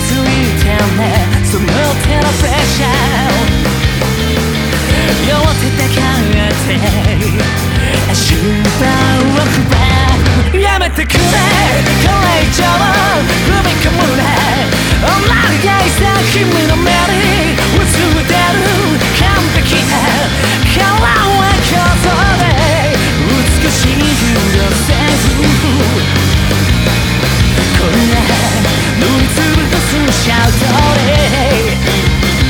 づいてねその手のプレッシャー両手で考えて足場を踏めやめてくれこれ以上踏み込むね同じさ君の目に映ってる完璧なカラーは競争で美しい色せずこんな塗りつぶすシャウトで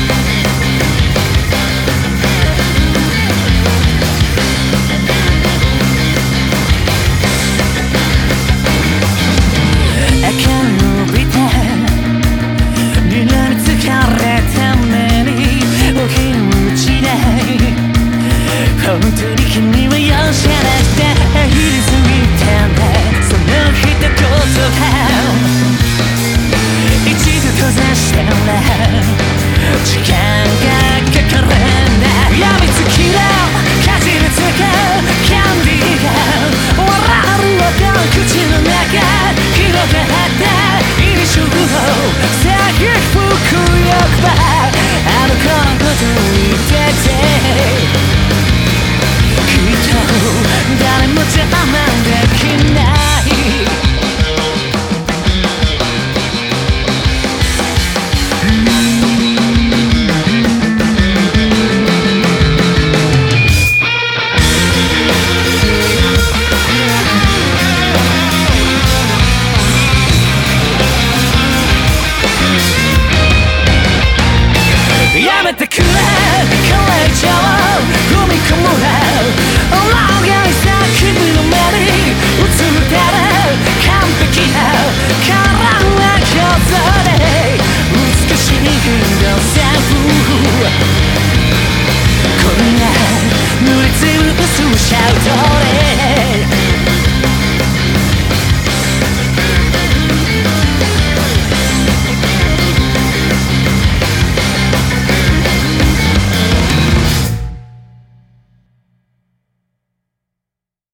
本当に君は容赦なくて言い過ぎたんだその一言が一度閉ざしたら時間がかからない病みつきのかじりつくキャンディーが笑う音口の中広がった印象をさぎ吹く欲ばあの子のことを言ってて誰も邪魔できないやめてくれこれ以上踏み込むな君の目に映ってる完璧なカラーは競争で美しい色線こんな塗りつぶすシャウトで